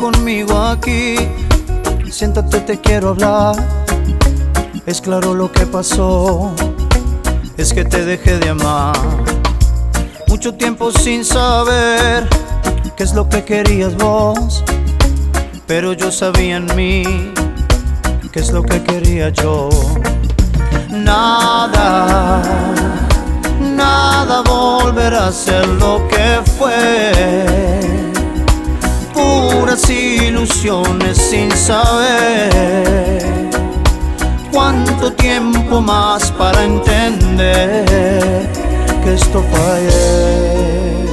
conmigo aquí. Siéntate, te quiero hablar. Es claro lo que pasó, es que te dejé de amar. Mucho tiempo sin saber qué es lo que querías vos, pero yo sabía en mí qué es lo que quería yo. Nada, nada volverá a ser lo que fue. Puras ilusiones sin saber cuánto tiempo más para entender que esto fue ayer.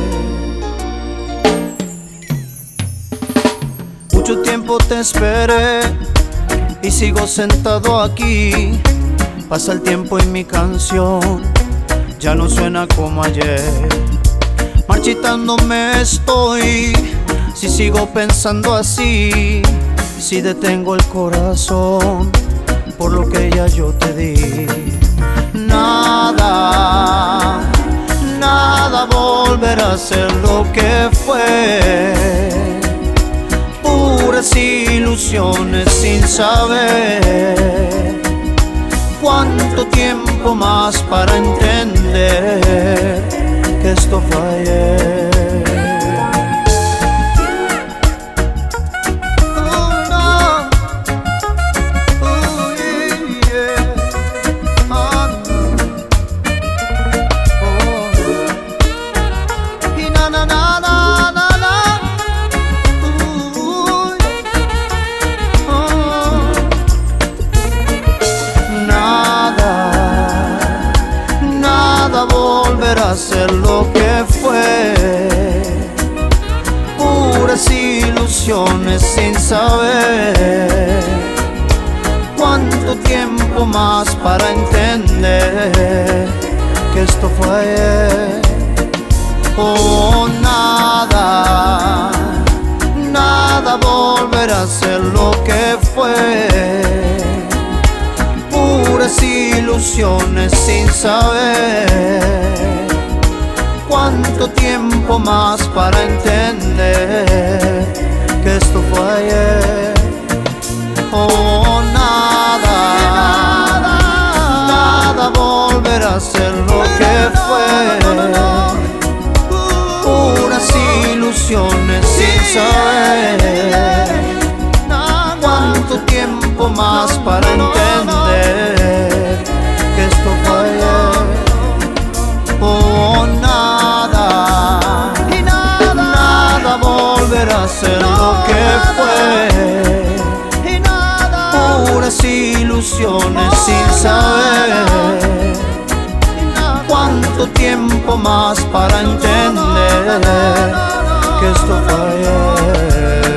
Mucho tiempo te esperé y sigo sentado aquí. Pasa el tiempo y mi canción ya no suena como ayer. Marchitándome estoy si sigo pensando así, si detengo el corazón por lo que ya yo te di. Nada, nada volverá a ser lo que fue. Puras ilusiones sin saber cuánto tiempo más para entender que esto fue ayer. A ser lo que fue. Puras ilusiones sin saber cuánto tiempo más para entender que esto fue ayer. Oh, nada, nada volverá a ser lo que fue. Puras ilusiones sin saber cuánto tiempo más para entender que esto fue ayer. Oh, nada, nada volverá a ser lo que fue. Puras ilusiones sin saber cuánto tiempo más para entender que esto fue ayer. Oh, nada, nada volverá a ser lo que fue. Puras ilusiones sin saber cuánto tiempo más para entender que esto fue ayer.